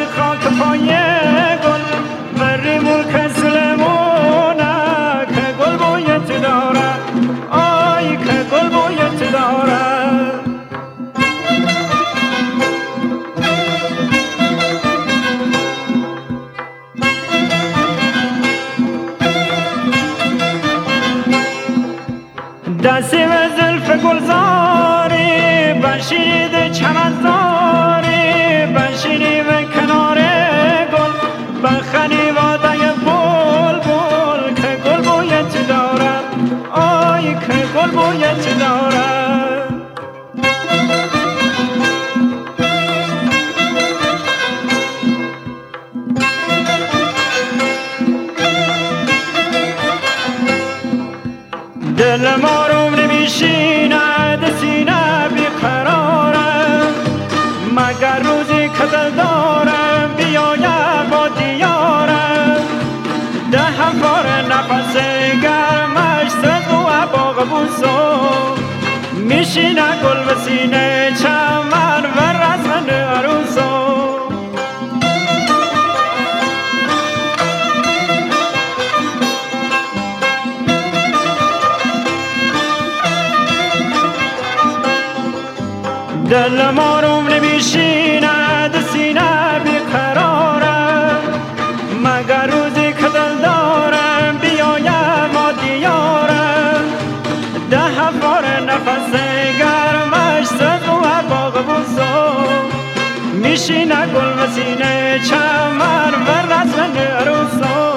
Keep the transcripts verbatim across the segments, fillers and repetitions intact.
خاک پای گل بری ملک سلیمونه که گل بویت داره آی که گل بویت داره دستی و زلف گلزاری بنشینید چمنزاری بنشینی و کنار گل بخنی وادای بول بول که گل بویت داره آی که گل بویت داره دل ما رو نمیشیند سینه بیقرارم مگر روزی که دل دارم بیایم با دیارم ده هفار نفس گرمش سرد و باغ بوسو میشینه گل و سینه چمن و رسم عروسو دل ما رو نمیشیند سینه بیقرارم مگر روزی که دل دارم بیایم ما دیارم ده هفار نفس گرمش سرد و باغ بوسو میشینه گل و سینه چمن و رسم عروسو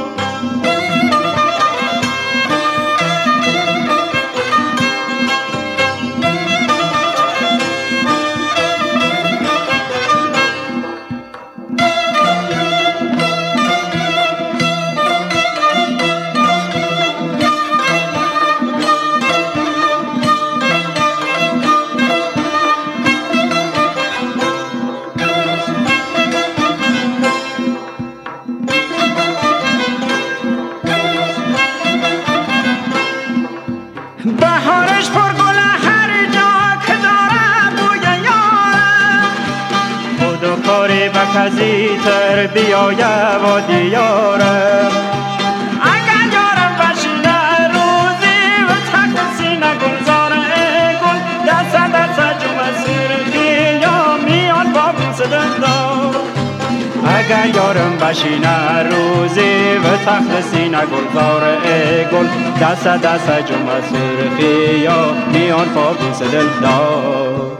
بهارش پر گل هر جا که داره بوی یارم خود و کاری به کسی تر بیایه و دیارم اگر یارم بشینه روزی و تخت سینه گلزاره گل دست دست جمع سرخی یا میان با بوس دندان اگر یارم بشینه روزی و تخت سینه گلزار گل دست دست جمع سرخی یا میان پاپوس دلدار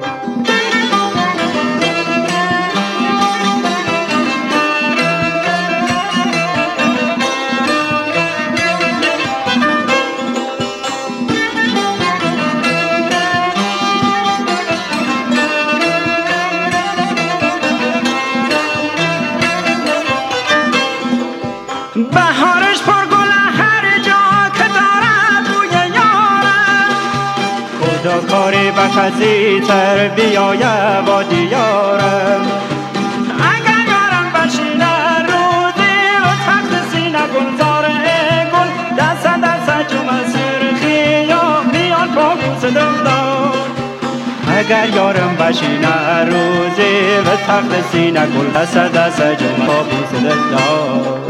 بهارش پر گل هر جا که داره بوی یارم خدا کاری به کسی تر بیایه با دیارم اگر یارم بشینه روزی و تخت سینه گلزار گل دست دست جمع سرخی یا میان پاپوس دلدار اگر یارم بشینه روزی و تخت سینه گل دست دست جمع پاپوس دلدار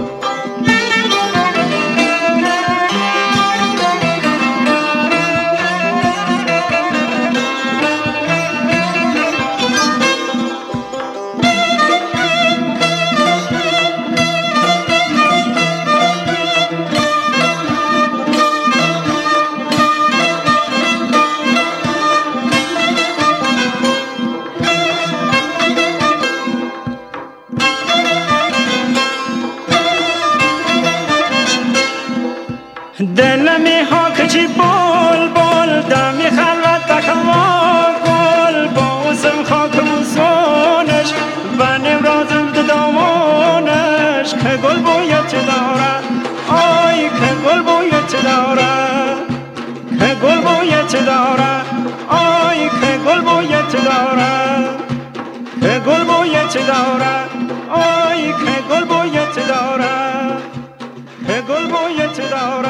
دل میها که چی بول بول دمی خلوت تکوا گل بوسم خاک موسونش و نمرازم دامونش که گل بویت داره آی که گل بویت داره که گل بویت داره آی که گل بویت داره که گل بویت داره آی که گل بویت داره که گل بویت داره